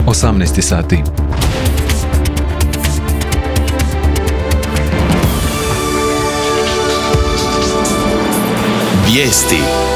18 sati. Vijesti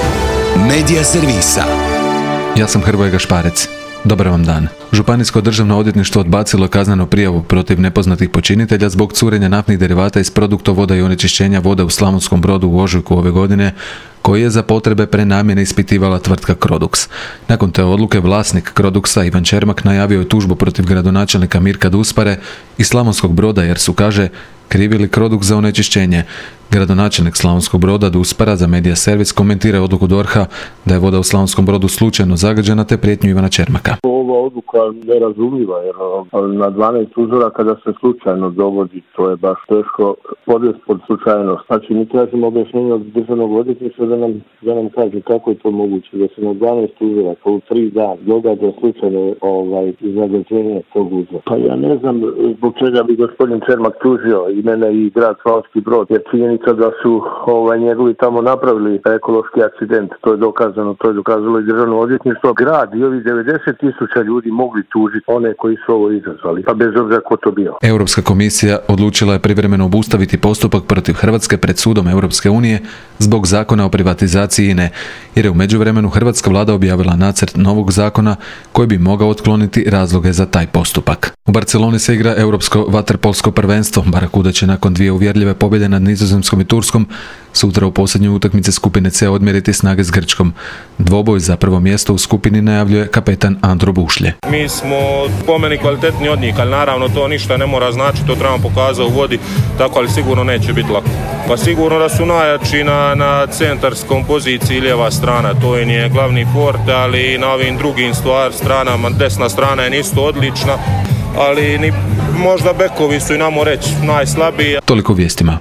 Medija servisa. Ja sam Hrvoje Gašparec. Dobar vam dan. Županijsko državno odvjetništvo odbacilo kaznenu prijavu protiv nepoznatih počinitelja zbog curenja naftnih derivata iz produktovoda i onečišćenja vode u Slavonskom Brodu u ožujku ove godine, koji je za potrebe prenamjene ispitivala tvrtka Crodux. Nakon te odluke vlasnik Croduxa Ivan Čermak najavio je tužbu protiv gradonačelnika Mirka Duspare i Slavonskog Broda jer su, kaže, krivili Crodux za onečišćenje. Gradonačelnik Slavonskog Broda Duspara za Medija servis komentira odluku DORH-a da je voda u Slavonskom Brodu slučajno zagađena te prijetnju Ivana Čermaka. Ova odluka nerazumljiva jer na 12 uzoraka da se slučajno dogodi, to je baš teško podvesti pod slučajnost. Znači mi tražimo objašnjenje od državnog odvjetništva da nam kaže kako je to moguće da se na 12 uzoraka u 3 dana događa slučajno zagađenje tog uzora. Pa ja ne znam zbog čega bi gospodin Čermak tužio i mene i grad Slavonski Brod, jer činjenica da su njegovi tamo napravili ekološki akcident, to je dokazalo i državno odvjetništvo. Grad i ovi 90.000 ljudi mogli tužiti one koji su ovo izazvali, pa bez obzira ko to bio. Europska komisija odlučila je privremeno obustaviti postupak protiv Hrvatske pred sudom Europske unije zbog zakona o privatizaciji INE, jer je u međuvremenu hrvatska vlada objavila nacrt novog zakona koji bi mogao otkloniti razloge za taj postupak. U Barceloni se igra europsko vaterpolsko prvenstvo. Barakuda će nakon 2 uvjerljive pobjede nad Nizozemskom i Turskom sutra u posljednjoj utakmici skupine C odmjeriti snage s Grčkom. Dvoboj za prvo mjesto u skupini najavljuje kapetan Andro Bušlje. Mi smo po meni kvalitetni od njih, ali naravno to ništa ne mora značiti, to trebamo pokazati u vodi, tako ali sigurno neće biti lako. Pa sigurno da su najjači na centarskom poziciji lijeva strana, to im je glavni forte, ali i na ovim drugim stranama, desna strana je isto odlična, ali možda bekovi su i namo reći najslabiji. Toliko vijestima.